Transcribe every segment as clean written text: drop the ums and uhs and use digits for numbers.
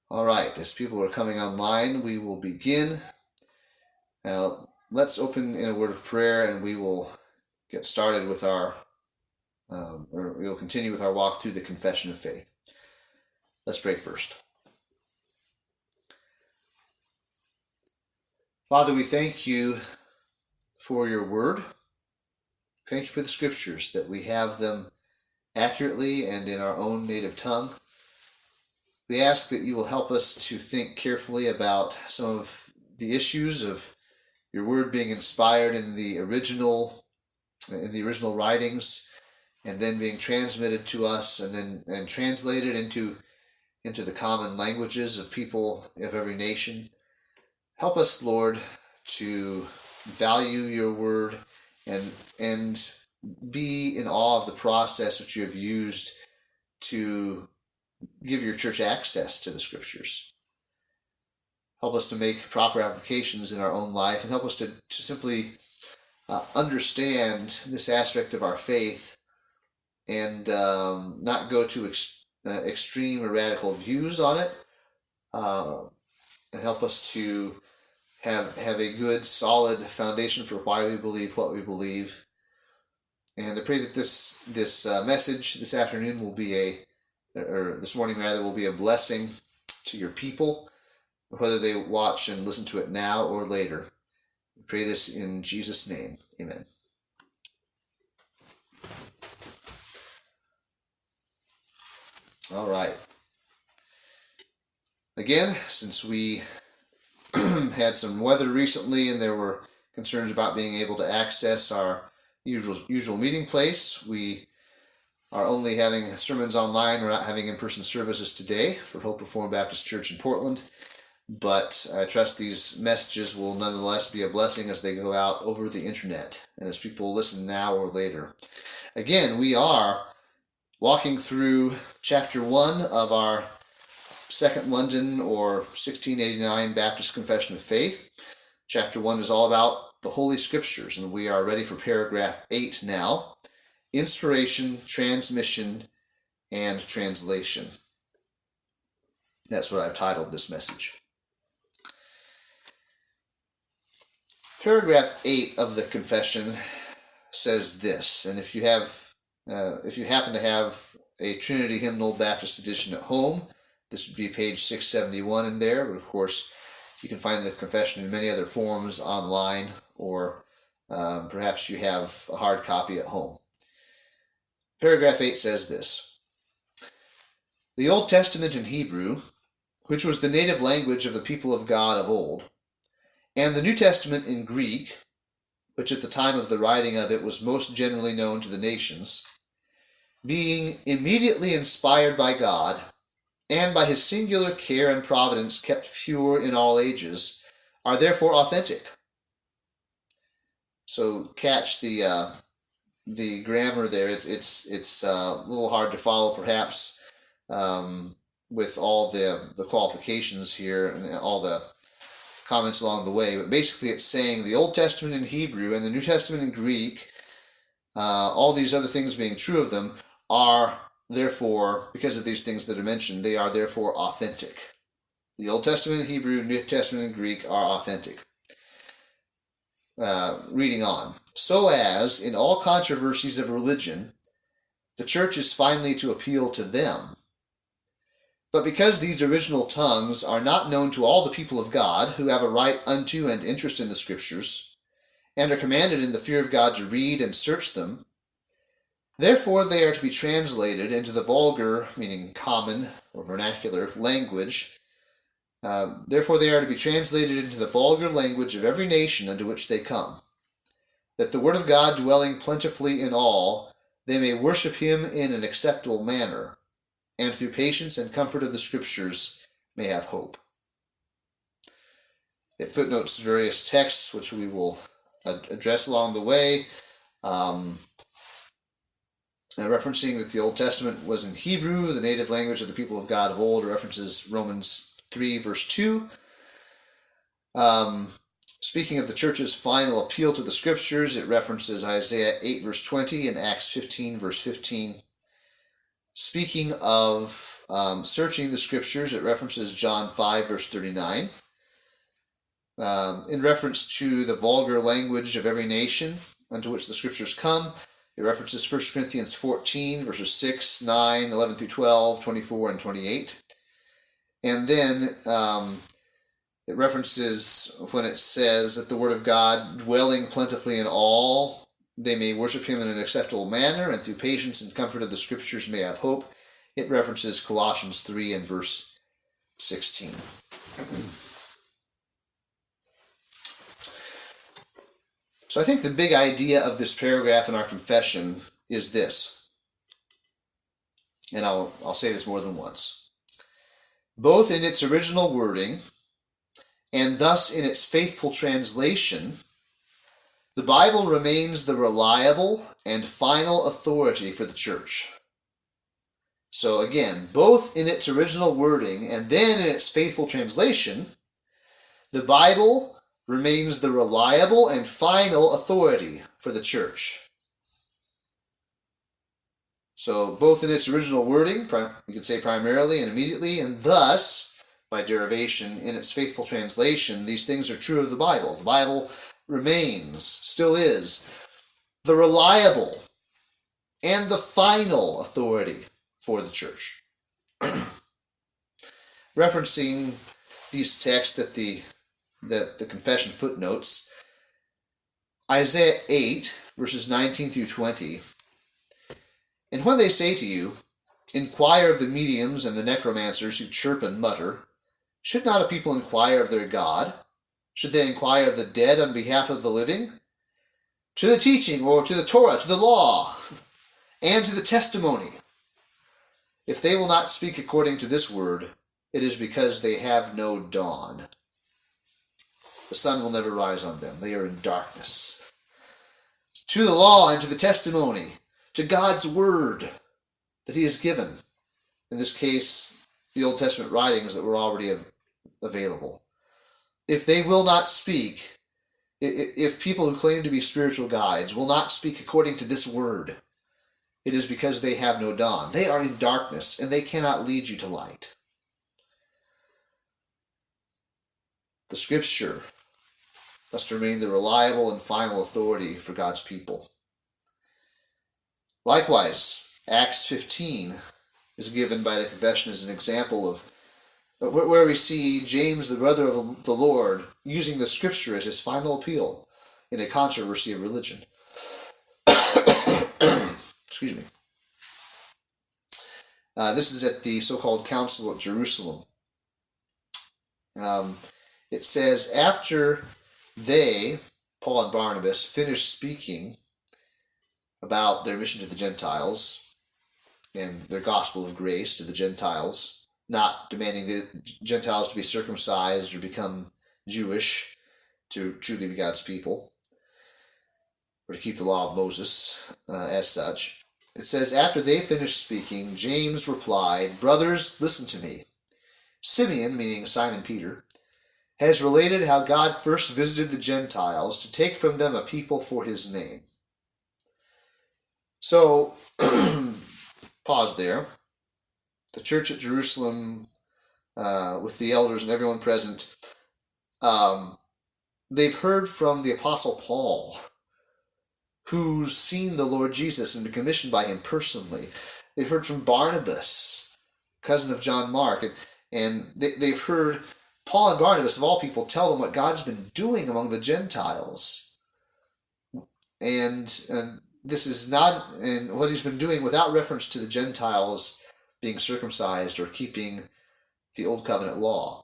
All right, as people are coming online, we will begin. Let's open in a word of prayer, and we will get started with or we will continue with our walk through the confession of faith. Let's pray first. Father, we thank you for your word. Thank you for the scriptures, that we have them accurately and in our own native tongue. We ask that you will help us to think carefully about some of the issues of your word being inspired in the original writings, and then being transmitted to us and translated into the common languages of people of every nation. Help us, Lord, to value your word and be in awe of the process which you have used to give your church access to the scriptures. Help us to make proper applications in our own life, and help us to simply understand this aspect of our faith and not go to extreme or radical views on it, and help us to have a good, solid foundation for why we believe what we believe. And I pray that this message this afternoon will be this morning rather, will be a blessing to your people, whether they watch and listen to it now or later. We pray this in Jesus' name. Amen. All right. Again, since we had some weather recently and there were concerns about being able to access our usual meeting place, we are only having sermons online. We're not having in-person services today for Hope Reformed Baptist Church in Portland, but I trust these messages will nonetheless be a blessing as they go out over the internet and as people listen now or later. Again, we are walking through chapter 1 of our Second London or 1689 Baptist Confession of Faith. Chapter 1 is all about the Holy Scriptures, and we are ready for paragraph 8 now. Inspiration, transmission, and translation. That's what I've titled this message. Paragraph 8 of the confession says this, and if you happen to have a Trinity Hymnal Baptist edition at home, this would be page 671 in there, but of course you can find the confession in many other forms online, or perhaps you have a hard copy at home. Paragraph 8 says this: The Old Testament in Hebrew, which was the native language of the people of God of old, and the New Testament in Greek, which at the time of the writing of it was most generally known to the nations, being immediately inspired by God, and by his singular care and providence kept pure in all ages, are therefore authentic. So catch the grammar there. It's a little hard to follow, perhaps, with all the qualifications here and all the comments along the way. But basically, it's saying the Old Testament in Hebrew and the New Testament in Greek, all these other things being true of them, are therefore, because of these things that are mentioned, they are therefore authentic. The Old Testament in Hebrew, New Testament in Greek are authentic. Reading on. So as, in all controversies of religion, the church is finally to appeal to them. But because these original tongues are not known to all the people of God, who have a right unto and interest in the Scriptures, and are commanded in the fear of God to read and search them, therefore they are to be translated into the vulgar, meaning common or vernacular, language. Therefore they are to be translated into the vulgar language of every nation unto which they come, that the word of God dwelling plentifully in all, they may worship him in an acceptable manner, and through patience and comfort of the Scriptures may have hope. It footnotes various texts which we will address along the way, referencing that the Old Testament was in Hebrew, the native language of the people of God of old. It references Romans 3, verse 2. Speaking of the church's final appeal to the Scriptures, it references Isaiah 8, verse 20, and Acts 15, verse 15. speaking of searching the scriptures, it references John 5, verse 39. In reference to the vulgar language of every nation unto which the scriptures come, it references 1 Corinthians 14, verses 6, 9, 11 through 12, 24, and 28. And then it references when it says that the word of God dwelling plentifully in all, they may worship him in an acceptable manner, and through patience and comfort of the scriptures may have hope. It references Colossians 3 and verse 16. So I think the big idea of this paragraph in our confession is this, and I'll say this more than once. Both in its original wording and thus in its faithful translation, the Bible remains the reliable and final authority for the church. So again, both in its original wording and then in its faithful translation, the Bible remains the reliable and final authority for the church. So both in its original wording, you could say primarily and immediately, and thus, by derivation, in its faithful translation, these things are true of the Bible. The Bible remains, still is, the reliable and the final authority for the church. Referencing these texts that the confession footnotes, Isaiah 8, verses 19 through 20. And when they say to you, inquire of the mediums and the necromancers who chirp and mutter, should not a people inquire of their God? Should they inquire of the dead on behalf of the living? To the teaching, or to the Torah, to the law, and to the testimony. If they will not speak according to this word, it is because they have no dawn. The sun will never rise on them. They are in darkness. To the law and to the testimony, to God's word that he has given. In this case, the Old Testament writings that were already available. If they will not speak, if people who claim to be spiritual guides will not speak according to this word, it is because they have no dawn. They are in darkness, and they cannot lead you to light. The Scripture must remain the reliable and final authority for God's people. Likewise, Acts 15 is given by the confession as an example of where we see James, the brother of the Lord, using the Scripture as his final appeal in a controversy of religion. Excuse me. This is at the so-called Council at Jerusalem. It says, after they, Paul and Barnabas, finished speaking about their mission to the Gentiles and their gospel of grace to the Gentiles, not demanding the Gentiles to be circumcised or become Jewish to truly be God's people, or to keep the law of Moses as such. It says, after they finished speaking, James replied, brothers, listen to me. Simeon, meaning Simon Peter, has related how God first visited the Gentiles to take from them a people for his name. So, pause there. The church at Jerusalem, with the elders and everyone present, they've heard from the Apostle Paul, who's seen the Lord Jesus and been commissioned by him personally. They've heard from Barnabas, cousin of John Mark, and they've heard Paul and Barnabas, of all people, tell them what God's been doing among the Gentiles. And this is not, and what he's been doing without reference to the Gentiles being circumcised or keeping the Old Covenant law.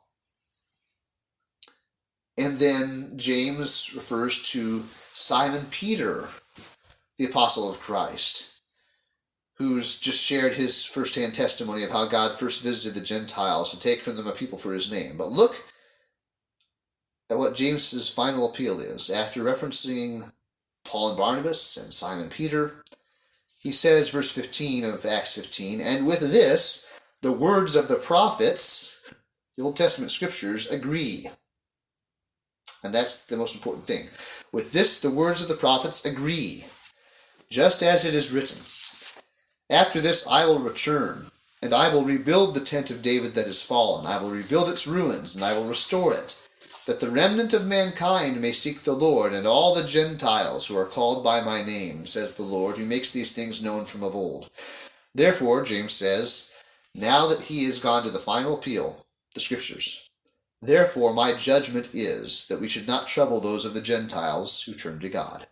And then James refers to Simon Peter, the apostle of Christ, who's just shared his firsthand testimony of how God first visited the Gentiles to take from them a people for his name. But look at what James's final appeal is. After referencing Paul and Barnabas and Simon Peter, he says, verse 15 of Acts 15, and with this, the words of the prophets, the Old Testament scriptures, agree. And that's the most important thing. With this, the words of the prophets agree, just as it is written. After this I will return, and I will rebuild the tent of David that is fallen. I will rebuild its ruins, and I will restore it, that the remnant of mankind may seek the Lord, and all the Gentiles who are called by my name, says the Lord, who makes these things known from of old. Therefore, James says, now that he is gone to the final appeal, the Scriptures, therefore my judgment is that we should not trouble those of the Gentiles who turn to God.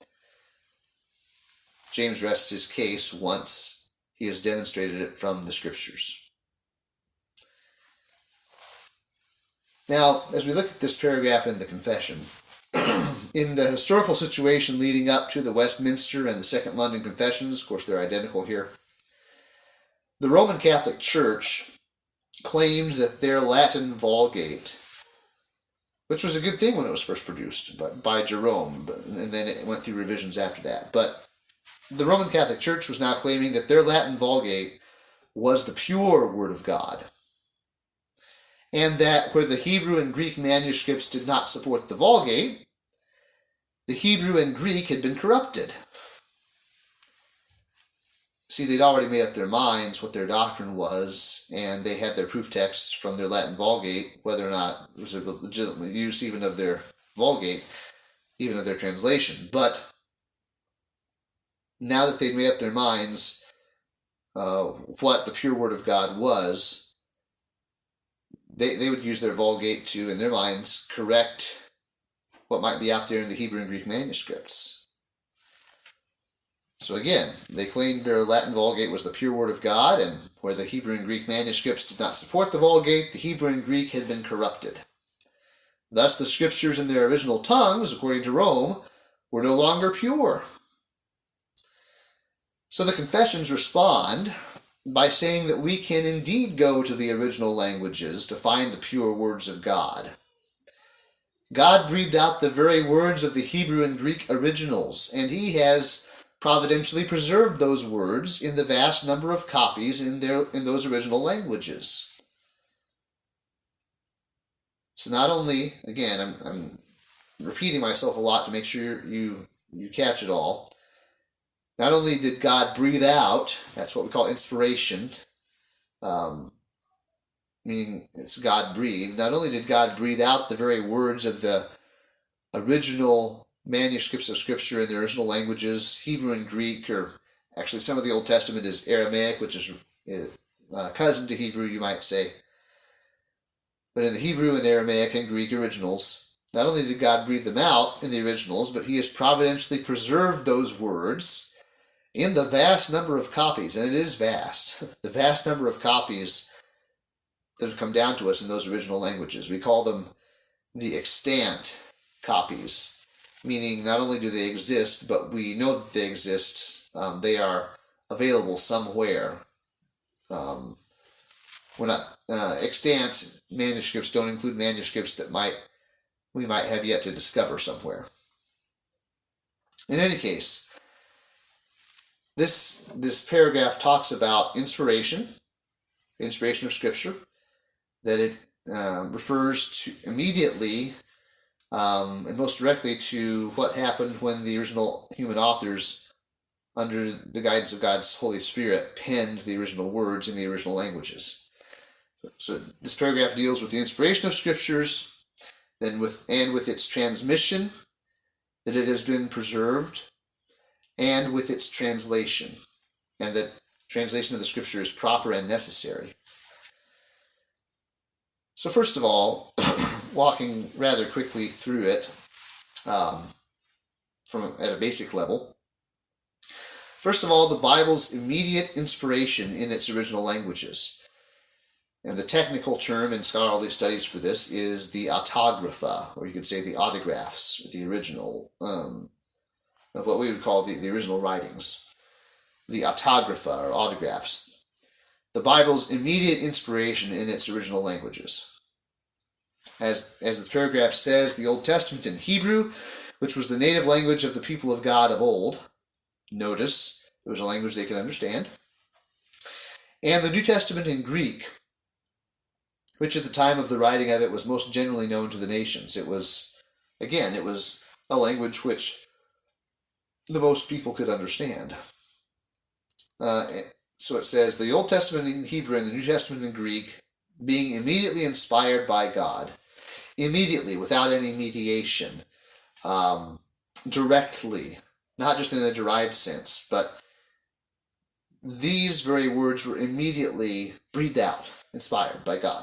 James rests his case once he has demonstrated it from the Scriptures. Now, as we look at this paragraph in the Confession, in the historical situation leading up to the Westminster and the Second London Confessions, of course they're identical here, the Roman Catholic Church claimed that their Latin Vulgate, which was a good thing when it was first produced by Jerome, and then it went through revisions after that, but the Roman Catholic Church was now claiming that their Latin Vulgate was the pure Word of God, and that where the Hebrew and Greek manuscripts did not support the Vulgate, the Hebrew and Greek had been corrupted. See, they'd already made up their minds what their doctrine was, and they had their proof texts from their Latin Vulgate, whether or not it was a legitimate use even of their Vulgate, even of their translation. But now that they'd made up their minds what the pure Word of God was, they would use their Vulgate to, in their minds, correct what might be out there in the Hebrew and Greek manuscripts. So again, they claimed their Latin Vulgate was the pure Word of God, and where the Hebrew and Greek manuscripts did not support the Vulgate, the Hebrew and Greek had been corrupted. Thus the Scriptures in their original tongues, according to Rome, were no longer pure. So the Confessions respond by saying that we can indeed go to the original languages to find the pure words of God. God breathed out the very words of the Hebrew and Greek originals, and he has providentially preserved those words in the vast number of copies in those original languages. So not only, again, I'm repeating myself a lot to make sure you catch it all. Not only did God breathe out, that's what we call inspiration, meaning it's God breathed. Not only did God breathe out the very words of the original manuscripts of Scripture in the original languages, Hebrew and Greek, or actually some of the Old Testament is Aramaic, which is cousin to Hebrew, you might say. But in the Hebrew and Aramaic and Greek originals, not only did God breathe them out in the originals, but he has providentially preserved those words in the vast number of copies, and it is vast, the vast number of copies that have come down to us in those original languages. We call them the extant copies, meaning not only do they exist, but we know that they exist. They are available somewhere. Extant manuscripts don't include manuscripts that we might have yet to discover somewhere. In any case, this paragraph talks about inspiration, the inspiration of Scripture, that it refers to immediately and most directly to what happened when the original human authors, under the guidance of God's Holy Spirit, penned the original words in the original languages. So this paragraph deals with the inspiration of Scriptures, then with its transmission, that it has been preserved, and with its translation, and that translation of the Scripture is proper and necessary. So first of all, walking rather quickly through it at a basic level. First of all, the Bible's immediate inspiration in its original languages. And the technical term in scholarly studies for this is the autographa, or you could say the autographs, the original, of what we would call the original writings. The autographa, or autographs. The Bible's immediate inspiration in its original languages. As this paragraph says, the Old Testament in Hebrew, which was the native language of the people of God of old. Notice, it was a language they could understand. And the New Testament in Greek, which at the time of the writing of it was most generally known to the nations. It was a language which the most people could understand. So it says, the Old Testament in Hebrew and the New Testament in Greek, being immediately inspired by God, immediately, without any mediation, directly, not just in a derived sense, but these very words were immediately breathed out, inspired by God.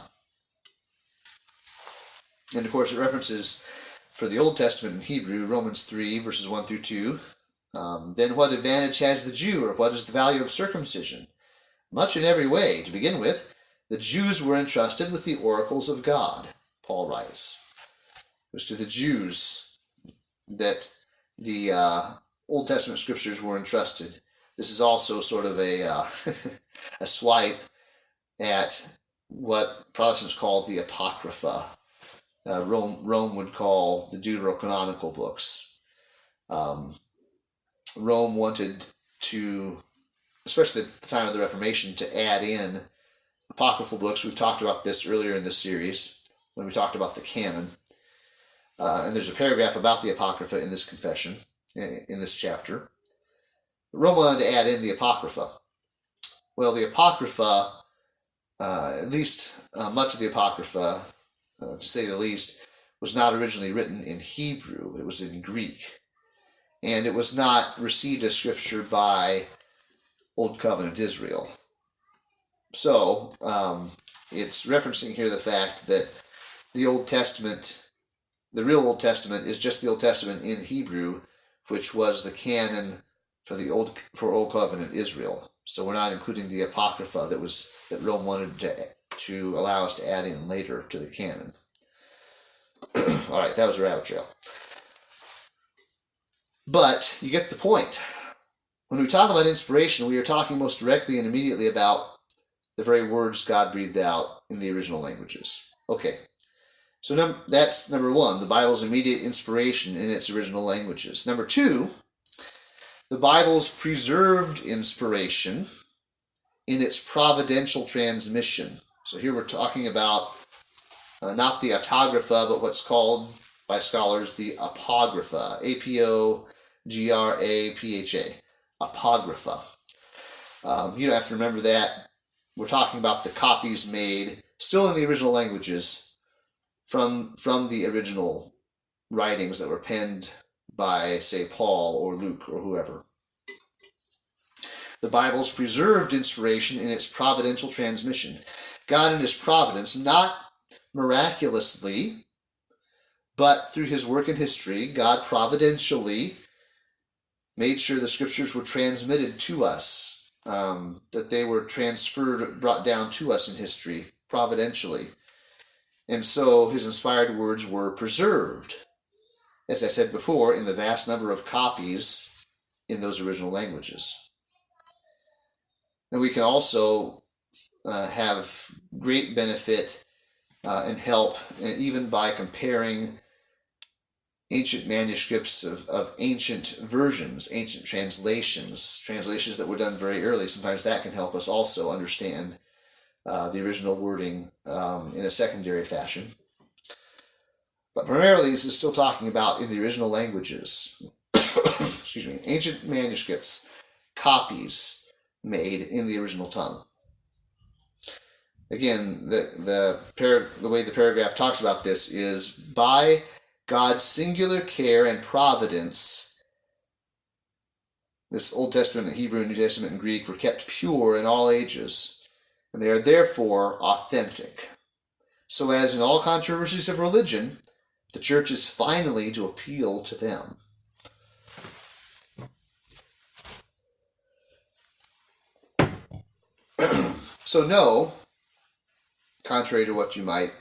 And of course, it references for the Old Testament in Hebrew, Romans 3, verses 1 through 2. Then what advantage has the Jew, or what is the value of circumcision? Much in every way. To begin with, the Jews were entrusted with the oracles of God, Paul writes. It was to the Jews that the Old Testament scriptures were entrusted. This is also sort of a a swipe at what Protestants call the Apocrypha. Rome would call the Deuterocanonical books. Rome wanted to, especially at the time of the Reformation, to add in apocryphal books. We've talked about this earlier in this series when we talked about the canon. And there's a paragraph about the Apocrypha in this confession, in this chapter. Rome wanted to add in the Apocrypha. Well, the Apocrypha, at least much of the Apocrypha, to say the least, was not originally written in Hebrew. It was in Greek. And it was not received as scripture by Old Covenant Israel. So, it's referencing here the fact that the Old Testament, the real Old Testament, is just the Old Testament in Hebrew, which was the canon for Old Covenant Israel. So we're not including the Apocrypha that Rome wanted to allow us to add in later to the canon. All right, that was a rabbit trail. But you get the point. When we talk about inspiration, we are talking most directly and immediately about the very words God breathed out in the original languages. Okay, so that's number one, the Bible's immediate inspiration in its original languages. Number two, the Bible's preserved inspiration in its providential transmission. So here we're talking about not the autographa, but what's called by scholars the apocrypha, A-P-O-G-R-A-P-H-A, apocrypha. You don't have to remember that. We're talking about the copies made, still in the original languages, from the original writings that were penned by, say, Paul or Luke or whoever. The Bible's preserved inspiration in its providential transmission. God in his providence, not miraculously, but through his work in history, God providentially made sure the scriptures were transmitted to us, that they were transferred, brought down to us in history, providentially. And so his inspired words were preserved, as I said before, in the vast number of copies in those original languages. And we can also have great benefit and help, even by comparing ancient manuscripts of ancient versions, ancient translations that were done very early. Sometimes that can help us also understand the original wording in a secondary fashion. But primarily, this is still talking about in the original languages. Excuse me, ancient manuscripts, copies made in the original tongue. Again, the way the paragraph talks about this is by God's singular care and providence. This Old Testament, Hebrew, New Testament, and Greek were kept pure in all ages, and they are therefore authentic. So as in all controversies of religion, the church is finally to appeal to them. So no, contrary to what you might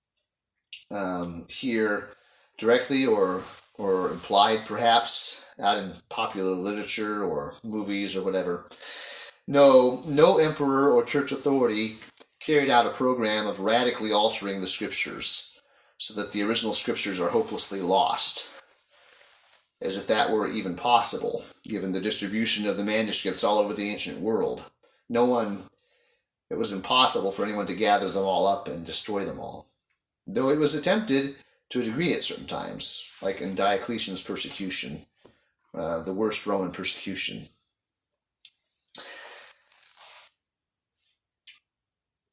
hear directly or implied perhaps out in popular literature or movies or whatever, no emperor or church authority carried out a program of radically altering the scriptures so that the original scriptures are hopelessly lost, as if that were even possible, given the distribution of the manuscripts all over the ancient world. It was impossible for anyone to gather them all up and destroy them all. Though it was attempted to a degree at certain times, like in Diocletian's persecution, the worst Roman persecution.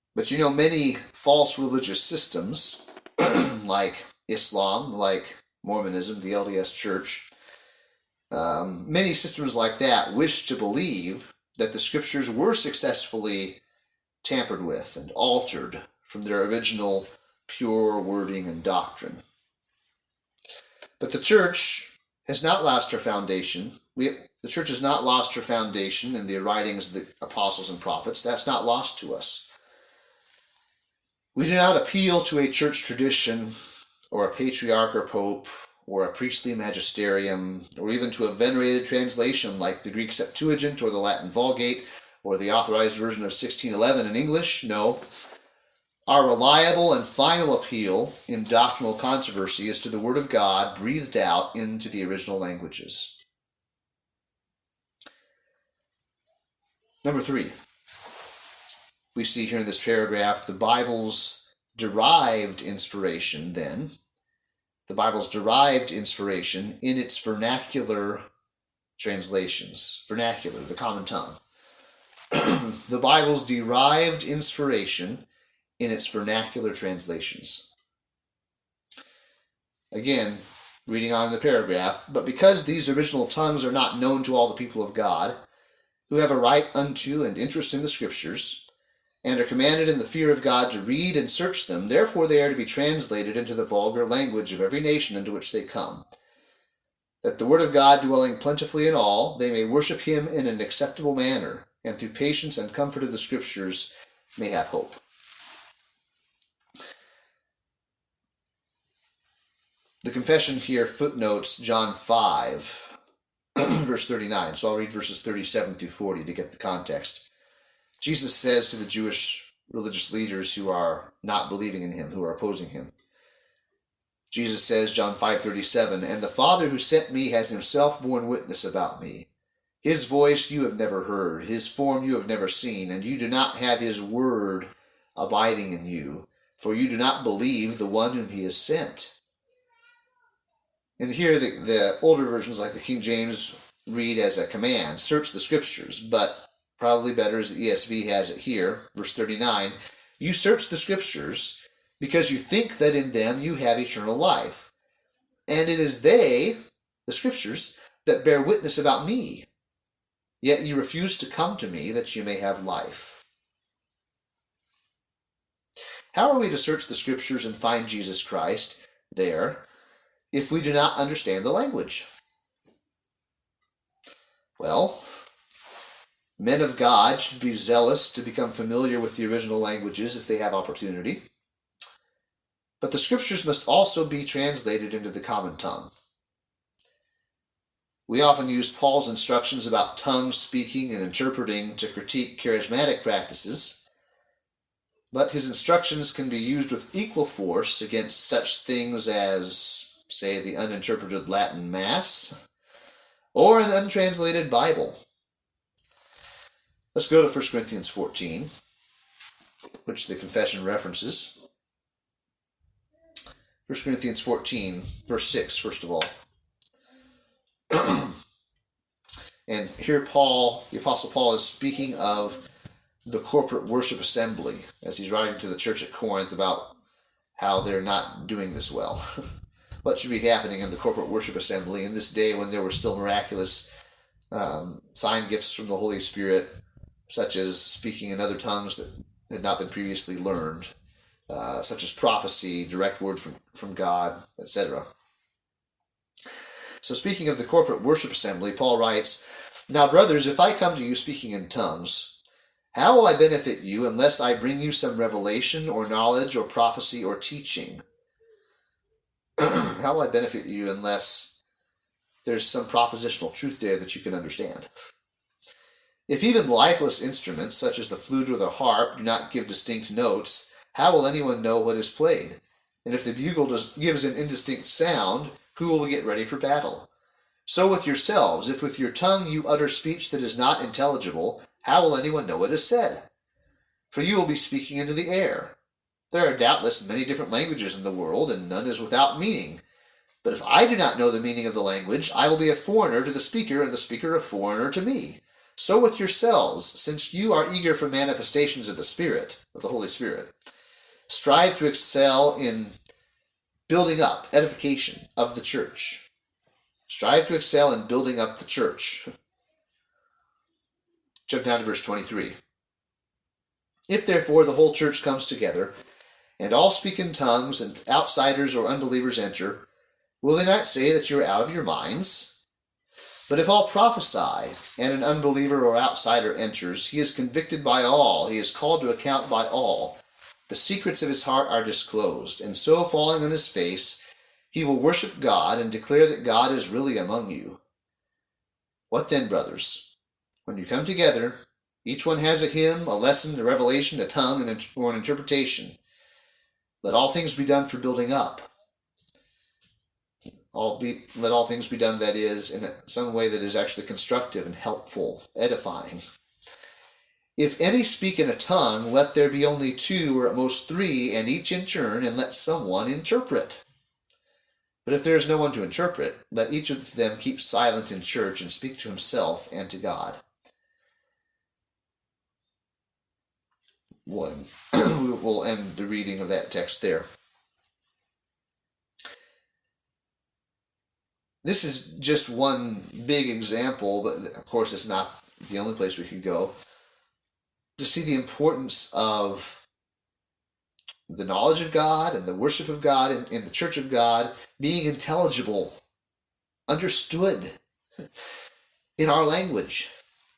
But many false religious systems, like Islam, like Mormonism, the LDS Church, many systems like that wish to believe that the scriptures were successfully tampered with and altered from their original pure wording and doctrine. But the church has not lost her foundation. The church has not lost her foundation in the writings of the apostles and prophets. That's not lost to us. We do not appeal to a church tradition or a patriarch or pope or a priestly magisterium or even to a venerated translation like the Greek Septuagint or the Latin Vulgate or the authorized version of 1611 in English. No. Our reliable and final appeal in doctrinal controversy is to the Word of God breathed out into the original languages. Number 3. We see here in this paragraph the Bible's derived inspiration then. The Bible's derived inspiration in its vernacular translations. Vernacular, the common tongue. The Bible's derived inspiration in its vernacular translations. Again, reading on in the paragraph, but because these original tongues are not known to all the people of God, who have a right unto and interest in the Scriptures, and are commanded in the fear of God to read and search them, therefore they are to be translated into the vulgar language of every nation into which they come, that the word of God dwelling plentifully in all, they may worship him in an acceptable manner, and through patience and comfort of the Scriptures may have hope. The confession here footnotes John 5, verse 39. So I'll read verses 37 through 40 to get the context. Jesus says to the Jewish religious leaders who are not believing in him, who are opposing him. Jesus says, John 5:37, "And the Father who sent me has himself borne witness about me. His voice you have never heard, his form you have never seen, and you do not have his word abiding in you, for you do not believe the one whom he has sent." And here the older versions, like the King James, read as a command, search the Scriptures, but probably better as the ESV has it here, verse 39, "You search the Scriptures because you think that in them you have eternal life. And it is they, the Scriptures, that bear witness about me. Yet you refuse to come to me that you may have life." How are we to search the Scriptures and find Jesus Christ there if we do not understand the language? Well, men of God should be zealous to become familiar with the original languages if they have opportunity. But the Scriptures must also be translated into the common tongue. We often use Paul's instructions about tongue speaking and interpreting to critique charismatic practices, but his instructions can be used with equal force against such things as, say, the uninterpreted Latin Mass or an untranslated Bible. Let's go to 1 Corinthians 14, which the confession references. 1 Corinthians 14, verse 6, first of all. And here the Apostle Paul is speaking of the corporate worship assembly as he's writing to the church at Corinth about how they're not doing this well. What should be happening in the corporate worship assembly in this day when there were still miraculous sign gifts from the Holy Spirit, such as speaking in other tongues that had not been previously learned, such as prophecy, direct word from God, etc. So speaking of the corporate worship assembly, Paul writes, "Now, brothers, if I come to you speaking in tongues, how will I benefit you unless I bring you some revelation or knowledge or prophecy or teaching?" How will I benefit you unless there's some propositional truth there that you can understand? "If even lifeless instruments, such as the flute or the harp, do not give distinct notes, how will anyone know what is played? And if the bugle gives an indistinct sound, who will get ready for battle? So with yourselves, if with your tongue you utter speech that is not intelligible, how will anyone know what is said? For you will be speaking into the air. There are doubtless many different languages in the world, and none is without meaning. But if I do not know the meaning of the language, I will be a foreigner to the speaker, and the speaker a foreigner to me. So with yourselves, since you are eager for manifestations of the Spirit, of the Holy Spirit, strive to excel in building up, edification of the church. Strive to excel in building up the church. Jump down to verse 23. If therefore the whole church comes together, and all speak in tongues, and outsiders or unbelievers enter, will they not say that you are out of your minds? But if all prophesy, and an unbeliever or outsider enters, he is convicted by all, he is called to account by all. The secrets of his heart are disclosed, and so falling on his face, he will worship God and declare that God is really among you. What then, brothers? When you come together, each one has a hymn, a lesson, a revelation, a tongue, or an interpretation. Let all things be done for building up. Let all things be done, that is, in some way that is actually constructive and helpful, edifying. If any speak in a tongue, let there be only 2 or at most 3, and each in turn, and let someone interpret. But if there is no one to interpret, let each of them keep silent in church and speak to himself and to God. We'll end the reading of that text there. This is just one big example, but of course it's not the only place we could go, to see the importance of the knowledge of God and the worship of God in the church of God being intelligible, understood in our language.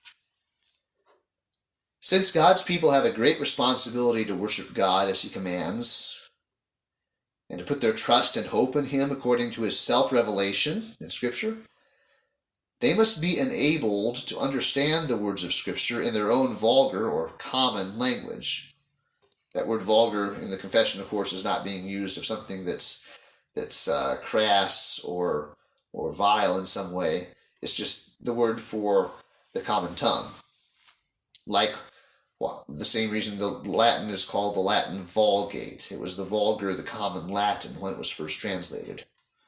Since God's people have a great responsibility to worship God as he commands, and to put their trust and hope in him according to his self-revelation in Scripture, they must be enabled to understand the words of Scripture in their own vulgar or common language. That word vulgar in the confession, of course, is not being used of something that's crass or vile in some way. It's just the word for the common tongue. Like, well, the same reason the Latin is called the Latin Vulgate. It was the vulgar, the common Latin when it was first translated.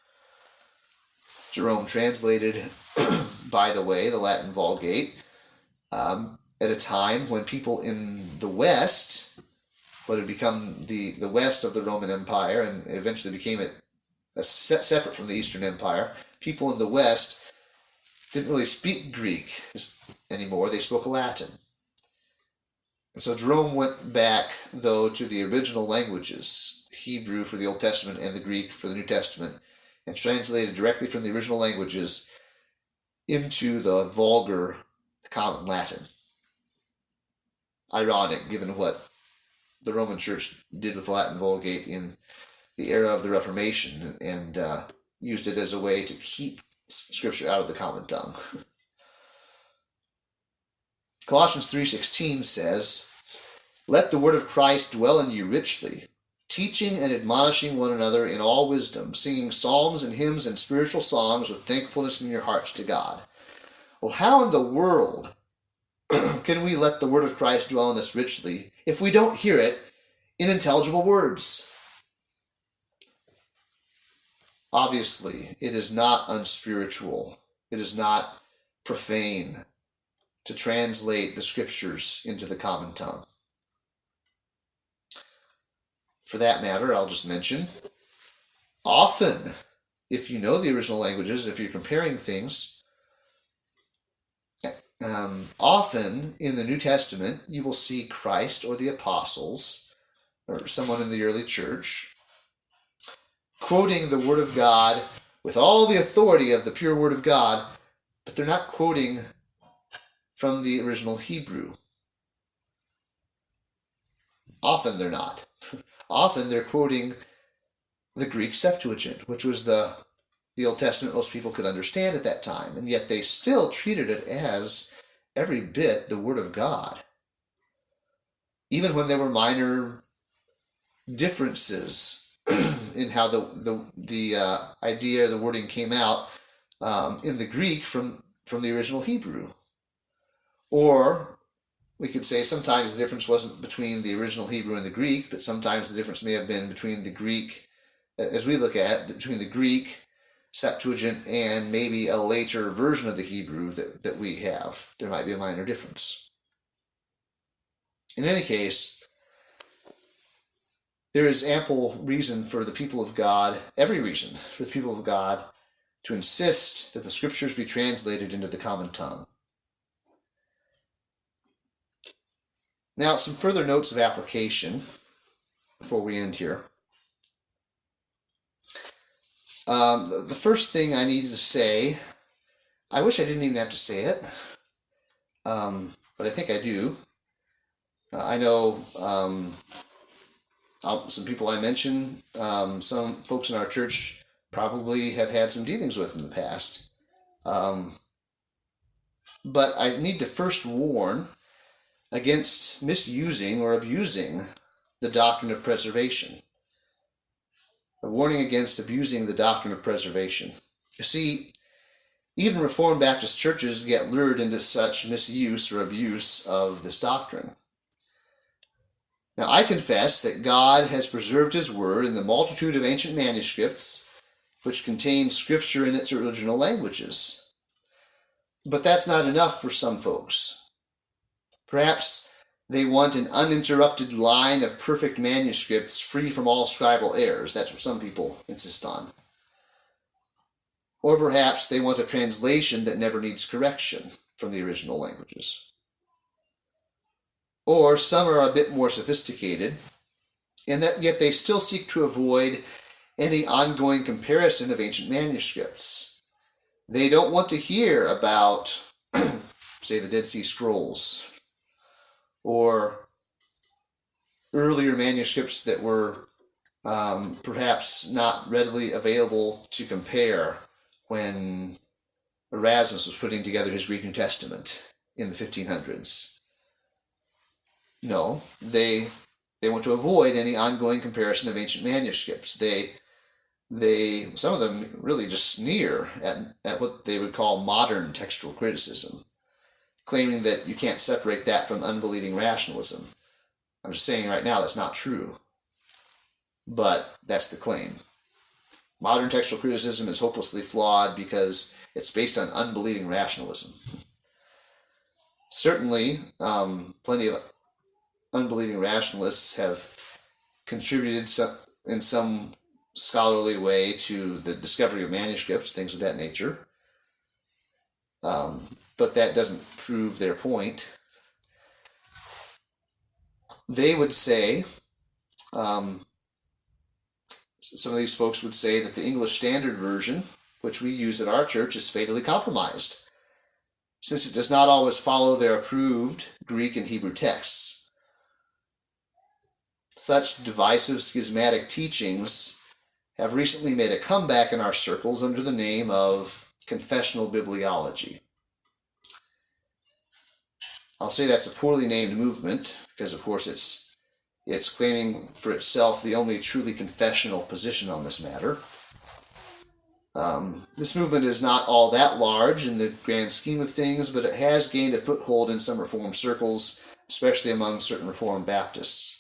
Jerome translated, by the way, the Latin Vulgate at a time when people in the West, what had become the West of the Roman Empire and eventually became separate from the Eastern Empire, people in the West didn't really speak Greek anymore. They spoke Latin. And so Jerome went back, though, to the original languages, Hebrew for the Old Testament and the Greek for the New Testament, and translated directly from the original languages into the vulgar, common Latin. Ironic, given what the Roman Church did with the Latin Vulgate in the era of the Reformation and used it as a way to keep Scripture out of the common tongue. Colossians 3:16 says, "Let the word of Christ dwell in you richly, teaching and admonishing one another in all wisdom, singing psalms and hymns and spiritual songs with thankfulness in your hearts to God." Well, how in the world can we let the word of Christ dwell in us richly if we don't hear it in intelligible words? Obviously, it is not unspiritual. It is not profane to translate the Scriptures into the common tongue. For that matter, I'll just mention, often, if you know the original languages, if you're comparing things, often in the New Testament, you will see Christ or the apostles, or someone in the early church, quoting the Word of God with all the authority of the pure Word of God, but they're not quoting from the original Hebrew. Often they're not. Often they're quoting the Greek Septuagint, which was the Old Testament most people could understand at that time, and yet they still treated it as every bit the Word of God. Even when there were minor differences in how the idea, the wording came out in the Greek from the original Hebrew. Or we could say sometimes the difference wasn't between the original Hebrew and the Greek, but sometimes the difference may have been between the Greek, as we look at, between the Greek Septuagint and maybe a later version of the Hebrew that we have. There might be a minor difference. In any case, there is ample reason for the people of God, every reason for the people of God, to insist that the Scriptures be translated into the common tongue. Now, some further notes of application before we end here. The first thing I needed to say, I wish I didn't even have to say it, but I think I do. I know some people I mentioned, some folks in our church probably have had some dealings with in the past. But I need to first warn against misusing or abusing the doctrine of preservation. A warning against abusing the doctrine of preservation. You see, even Reformed Baptist churches get lured into such misuse or abuse of this doctrine. Now, I confess that God has preserved His Word in the multitude of ancient manuscripts which contain Scripture in its original languages. But that's not enough for some folks. Perhaps they want an uninterrupted line of perfect manuscripts free from all scribal errors. That's what some people insist on. Or perhaps they want a translation that never needs correction from the original languages. Or some are a bit more sophisticated, and that yet they still seek to avoid any ongoing comparison of ancient manuscripts. They don't want to hear about, say, the Dead Sea Scrolls, or earlier manuscripts that were perhaps not readily available to compare when Erasmus was putting together his Greek New Testament in the 1500s. No, they want to avoid any ongoing comparison of ancient manuscripts. Some of them really just sneer at what they would call modern textual criticism, claiming that you can't separate that from unbelieving rationalism. I'm just saying right now that's not true, but that's the claim. Modern textual criticism is hopelessly flawed because it's based on unbelieving rationalism. Certainly, plenty of unbelieving rationalists have contributed in some scholarly way to the discovery of manuscripts, things of that nature. But that doesn't prove their point. They would say, some of these folks would say that the English Standard Version, which we use at our church, is fatally compromised, since it does not always follow their approved Greek and Hebrew texts. Such divisive schismatic teachings have recently made a comeback in our circles under the name of confessional bibliology. I'll say that's a poorly named movement because, of course, it's claiming for itself the only truly confessional position on this matter. This movement is not all that large in the grand scheme of things, but it has gained a foothold in some Reformed circles, especially among certain Reformed Baptists.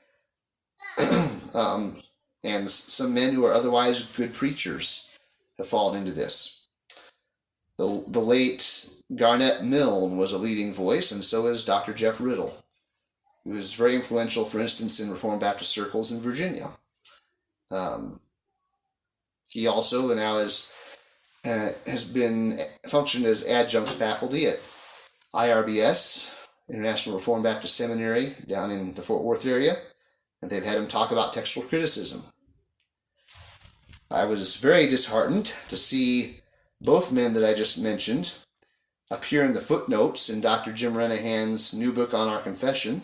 And some men who are otherwise good preachers have fallen into this. The late Garnett Milne was a leading voice, and so is Dr. Jeff Riddle, who is very influential, for instance, in Reformed Baptist circles in Virginia. He also now has been functioned as adjunct faculty at IRBS, International Reformed Baptist Seminary, down in the Fort Worth area, and they've had him talk about textual criticism. I was very disheartened to see both men that I just mentioned appear in the footnotes in Dr. Jim Renahan's new book on our confession.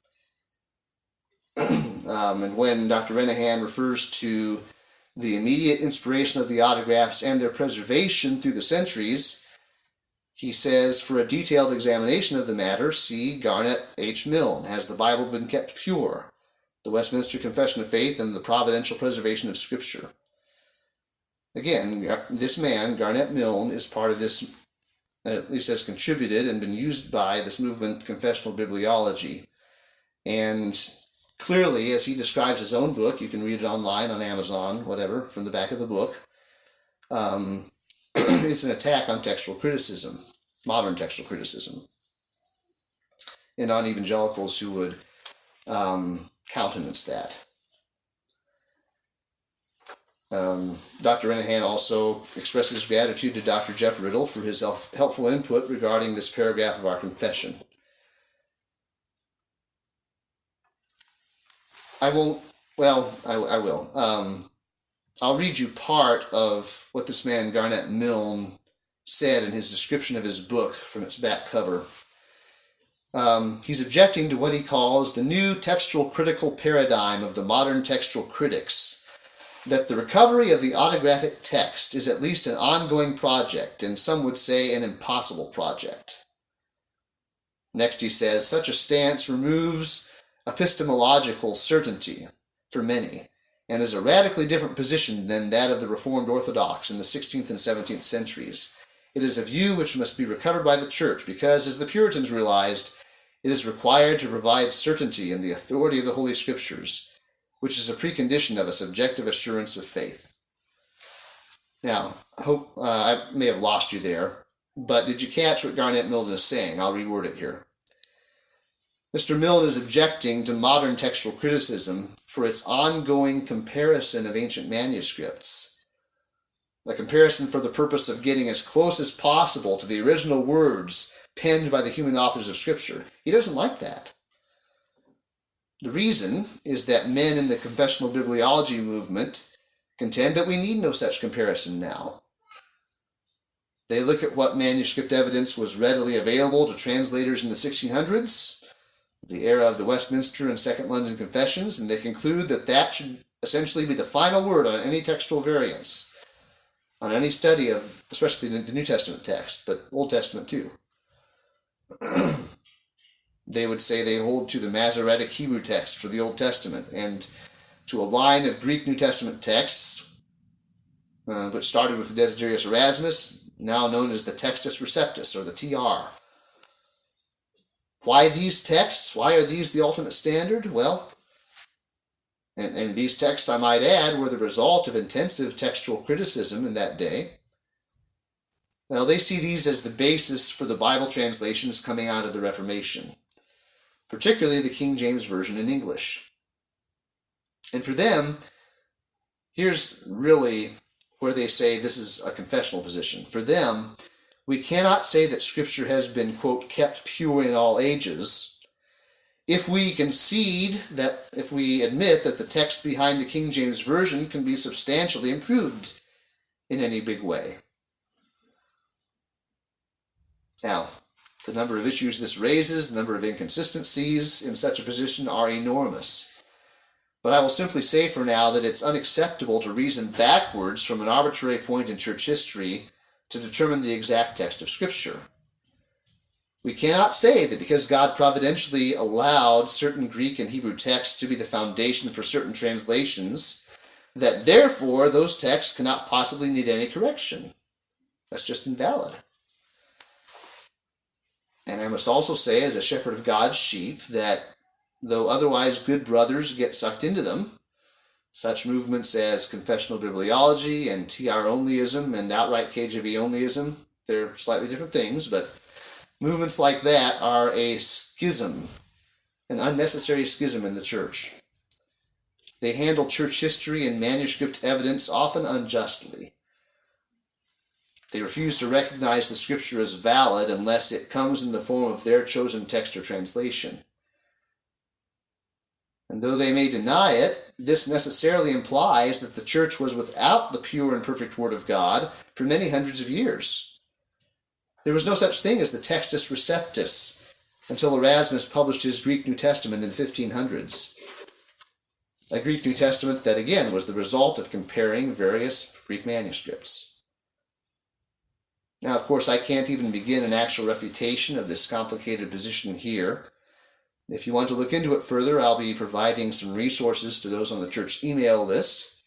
And when Dr. Renahan refers to the immediate inspiration of the autographs and their preservation through the centuries, he says, for a detailed examination of the matter, see Garnett H. Milne, Has the Bible Been Kept Pure? The Westminster Confession of Faith and the Providential Preservation of Scripture. Again, this man, Garnett Milne, is part of this, at least has contributed and been used by this movement, confessional bibliology. And clearly, as he describes his own book, you can read it online on Amazon, whatever, from the back of the book, It's an attack on textual criticism, modern textual criticism, and on evangelicals who would countenance that. Dr. Renahan also expresses gratitude to Dr. Jeff Riddle for his helpful input regarding this paragraph of our confession. I will. I'll read you part of what this man Garnett Milne said in his description of his book from its back cover. He's objecting to what he calls the new textual critical paradigm of the modern textual critics, that the recovery of the autographic text is at least an ongoing project, and some would say an impossible project. Next he says, such a stance removes epistemological certainty for many, and is a radically different position than that of the Reformed Orthodox in the 16th and 17th centuries. It is a view which must be recovered by the Church, because, as the Puritans realized, it is required to provide certainty in the authority of the Holy Scriptures, which is a precondition of a subjective assurance of faith. Now, I hope I may have lost you there, but did you catch what Garnett Milne is saying? I'll reword it here. Mr. Milne is objecting to modern textual criticism for its ongoing comparison of ancient manuscripts, a comparison for the purpose of getting as close as possible to the original words penned by the human authors of Scripture. He doesn't like that. The reason is that men in the confessional bibliology movement contend that we need no such comparison now. They look at what manuscript evidence was readily available to translators in the 1600s, the era of the Westminster and Second London Confessions, and they conclude that that should essentially be the final word on any textual variance, on any study of, especially the New Testament text, but Old Testament too. They would say they hold to the Masoretic Hebrew text for the Old Testament and to a line of Greek New Testament texts, which started with Desiderius Erasmus, now known as the Textus Receptus, or the TR. Why these texts? Why are these the ultimate standard? Well, and these texts, I might add, were the result of intensive textual criticism in that day. Now, they see these as the basis for the Bible translations coming out of the Reformation, particularly the King James Version in English. And for them, here's really where they say this is a confessional position. For them, we cannot say that Scripture has been, quote, kept pure in all ages, if we concede that, if we admit that the text behind the King James Version can be substantially improved in any big way. Now, the number of issues this raises, the number of inconsistencies in such a position are enormous. But I will simply say for now that it's unacceptable to reason backwards from an arbitrary point in church history to determine the exact text of Scripture. We cannot say that because God providentially allowed certain Greek and Hebrew texts to be the foundation for certain translations, that therefore those texts cannot possibly need any correction. That's just invalid. And I must also say, as a shepherd of God's sheep, that though otherwise good brothers get sucked into them, such movements as confessional bibliology and TR-onlyism and outright KJV onlyism, they're slightly different things, but movements like that are a schism, an unnecessary schism in the church. They handle church history and manuscript evidence often unjustly. They refuse to recognize the Scripture as valid unless it comes in the form of their chosen text or translation. And though they may deny it, this necessarily implies that the church was without the pure and perfect Word of God for many hundreds of years. There was no such thing as the Textus Receptus until Erasmus published his Greek New Testament in the 1500s. A Greek New Testament that, again, was the result of comparing various Greek manuscripts. Now, of course, I can't even begin an actual refutation of this complicated position here. If you want to look into it further, I'll be providing some resources to those on the church email list.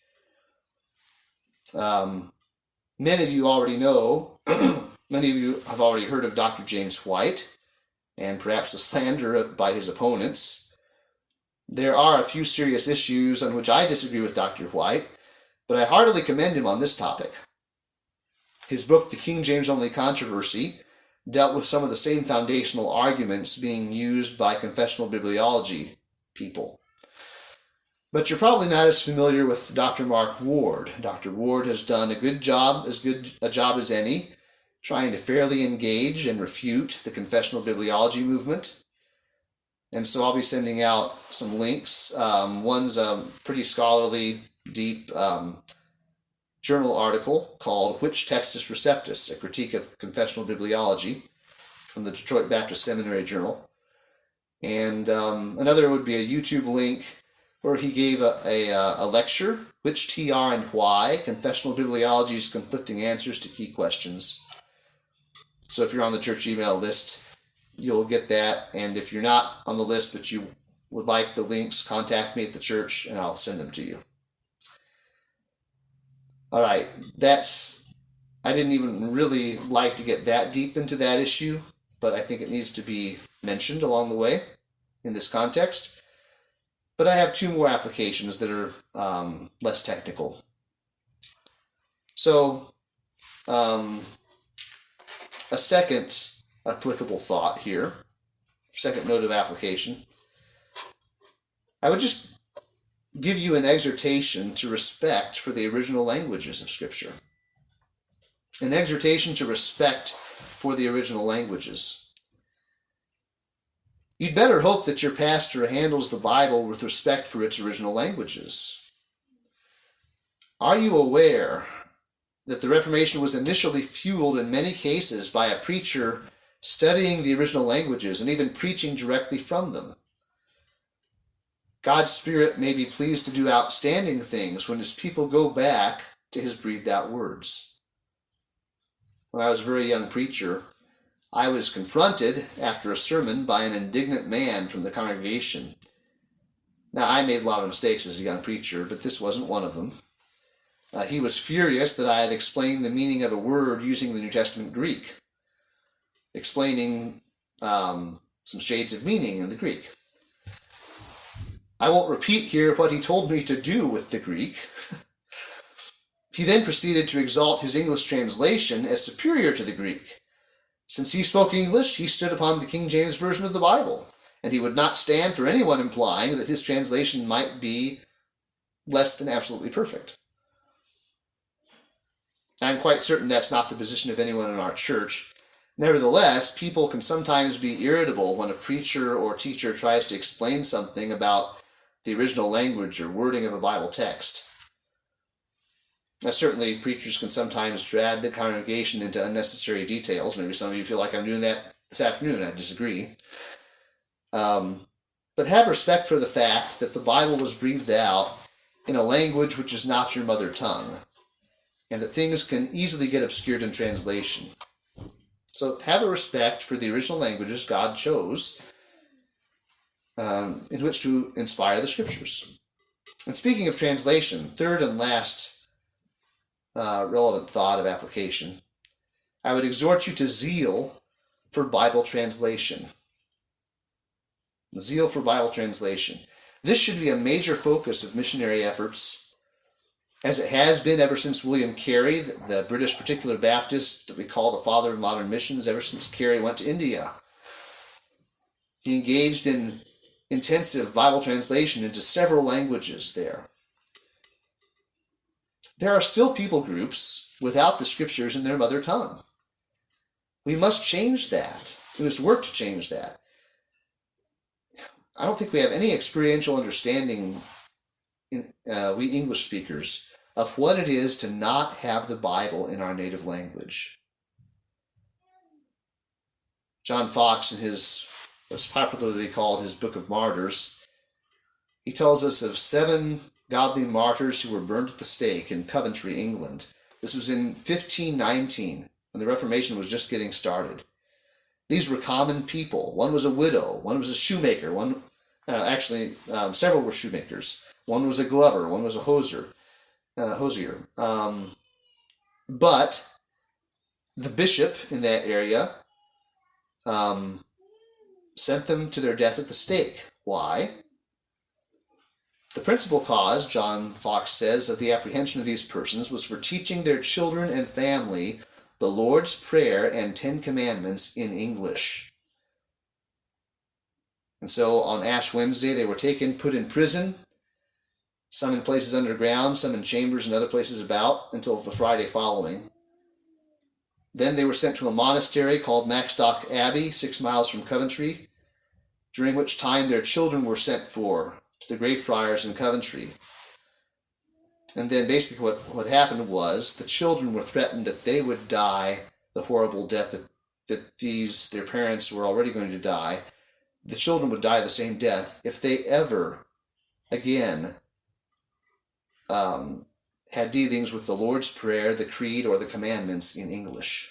Many of you already know, many of you have already heard of Dr. James White, and perhaps the slander by his opponents. There are a few serious issues on which I disagree with Dr. White, but I heartily commend him on this topic. His book, The King James Only Controversy, dealt with some of the same foundational arguments being used by confessional bibliology people. But you're probably not as familiar with Dr. Mark Ward. Dr. Ward has done a good job as any, trying to fairly engage and refute the confessional bibliology movement. And so I'll be sending out some links. One's a pretty scholarly, deep journal article called Which Textus Receptus? A Critique of Confessional Bibliology from the Detroit Baptist Seminary Journal. And another would be a YouTube link where he gave a lecture, Which TR and Why? Confessional Bibliology's Conflicting Answers to Key Questions. So if you're on the church email list, you'll get that. And if you're not on the list but you would like the links, contact me at the church and I'll send them to you. All right, I didn't even really like to get that deep into that issue, but I think it needs to be mentioned along the way in this context. But I have two more applications that are less technical. So, a second applicable thought here, second note of application. I would just give you an exhortation to respect for the original languages of Scripture. An exhortation to respect for the original languages. You'd better hope that your pastor handles the Bible with respect for its original languages. Are you aware that the Reformation was initially fueled in many cases by a preacher studying the original languages and even preaching directly from them? God's Spirit may be pleased to do outstanding things when His people go back to His breathed out words. When I was a very young preacher, I was confronted after a sermon by an indignant man from the congregation. Now, I made a lot of mistakes as a young preacher, but this wasn't one of them. He was furious that I had explained the meaning of a word using the New Testament Greek, explaining some shades of meaning in the Greek. I won't repeat here what he told me to do with the Greek. He then proceeded to exalt his English translation as superior to the Greek. Since he spoke English, he stood upon the King James Version of the Bible, and he would not stand for anyone implying that his translation might be less than absolutely perfect. I'm quite certain that's not the position of anyone in our church. Nevertheless, people can sometimes be irritable when a preacher or teacher tries to explain something about the original language or wording of a Bible text. Now, certainly, preachers can sometimes drag the congregation into unnecessary details. Maybe some of you feel like I'm doing that this afternoon. I disagree. But have respect for the fact that the Bible was breathed out in a language which is not your mother tongue, and that things can easily get obscured in translation. So have a respect for the original languages God chose in which to inspire the Scriptures. And speaking of translation, third and last relevant thought of application, I would exhort you to zeal for Bible translation. Zeal for Bible translation. This should be a major focus of missionary efforts, as it has been ever since William Carey, the British Particular Baptist that we call the father of modern missions, ever since Carey went to India. He engaged in intensive Bible translation into several languages there. There are still people groups without the Scriptures in their mother tongue. We must change that. We must work to change that. I don't think we have any experiential understanding, we English speakers, of what it is to not have the Bible in our native language. John Foxe, in his what's popularly called his Book of Martyrs, he tells us of 7 godly martyrs who were burned at the stake in Coventry, England. This was in 1519, when the Reformation was just getting started. These were common people. One was a widow, one was a shoemaker, several were shoemakers. One was a glover, one was a hosier. But the bishop in that area sent them to their death at the stake. Why? The principal cause, John Foxe says, of the apprehension of these persons was for teaching their children and family the Lord's Prayer and Ten Commandments in English. And so on Ash Wednesday, they were taken, put in prison, some in places underground, some in chambers and other places about, until the Friday following. Then they were sent to a monastery called Maxstock Abbey, 6 miles from Coventry, during which time their children were sent for to the Grey Friars in Coventry. And then basically what happened was the children were threatened that they would die the horrible death that their parents were already going to die. The children would die the same death if they ever again had dealings with the Lord's Prayer, the Creed, or the Commandments in English.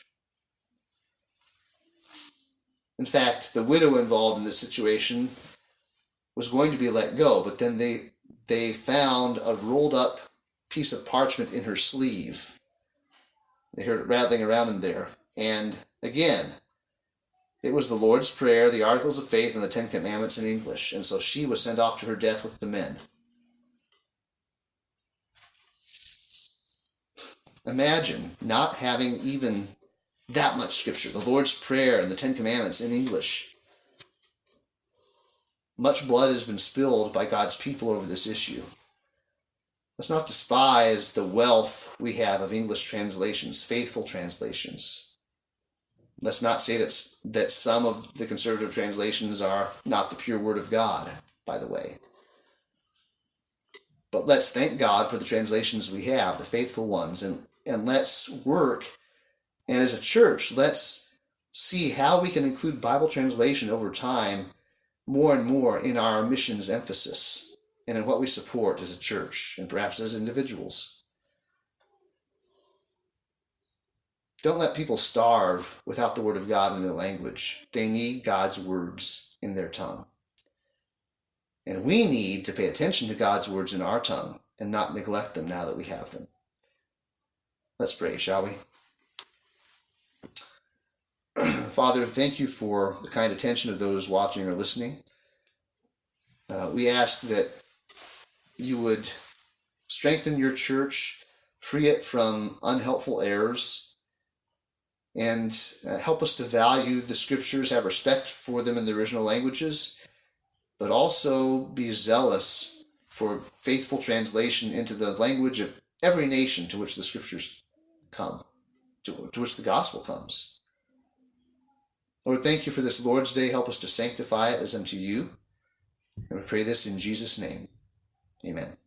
In fact, the widow involved in this situation was going to be let go, but then they found a rolled up piece of parchment in her sleeve. They heard it rattling around in there. And again, it was the Lord's Prayer, the Articles of Faith, and the Ten Commandments in English. And so she was sent off to her death with the men. Imagine not having even that much scripture, the Lord's Prayer and the Ten Commandments in English. Much blood has been spilled by God's people over this issue. Let's not despise the wealth we have of English translations, faithful translations. Let's not say that some of the conservative translations are not the pure word of God, by the way. But let's thank God for the translations we have, the faithful ones, and let's work. And as a church, let's see how we can include Bible translation over time more and more in our missions emphasis and in what we support as a church and perhaps as individuals. Don't let people starve without the Word of God in their language. They need God's words in their tongue. And we need to pay attention to God's words in our tongue and not neglect them now that we have them. Let's pray, shall we? Father, thank you for the kind attention of those watching or listening. We ask that you would strengthen your church, free it from unhelpful errors, and help us to value the scriptures, have respect for them in the original languages, but also be zealous for faithful translation into the language of every nation to which the scriptures come, to which the gospel comes. Lord, thank you for this Lord's Day. Help us to sanctify it as unto you. And we pray this in Jesus' name. Amen.